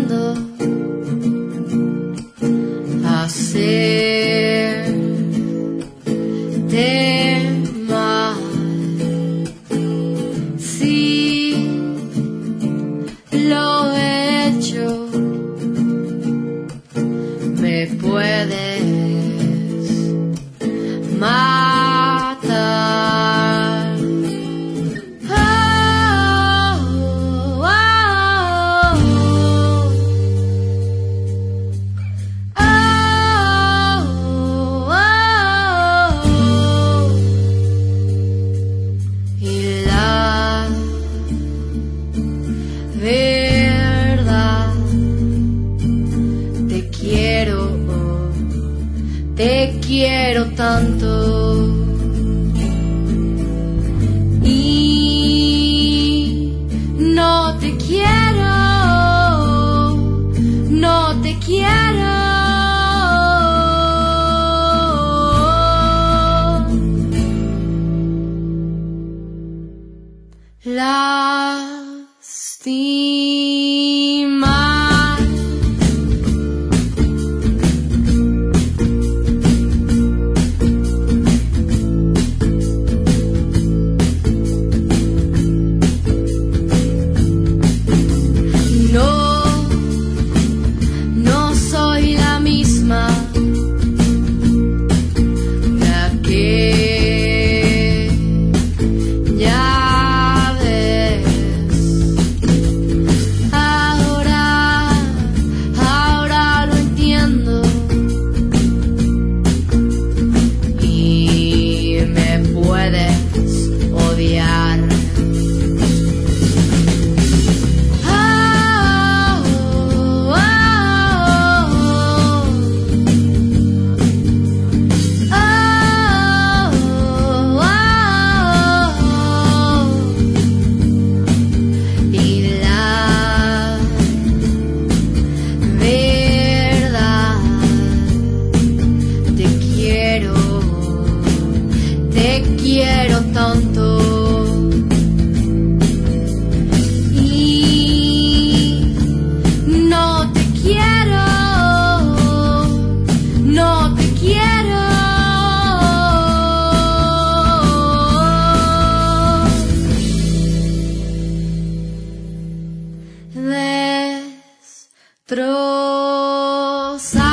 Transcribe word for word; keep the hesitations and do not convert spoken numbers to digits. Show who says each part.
Speaker 1: queriendo hacerte mal. Sí, lo he hecho. Me puedes matar. Oh, oh, oh, oh, oh. Y la verdad, te quiero, te quiero tanto. Y no te quiero, no te quiero. Lastimar. No, no soy la misma, la que ya ves. Ahora, ahora lo entiendo y me puedes odiar. Te quiero tanto. Y no te quiero, no te quiero. Destrozar.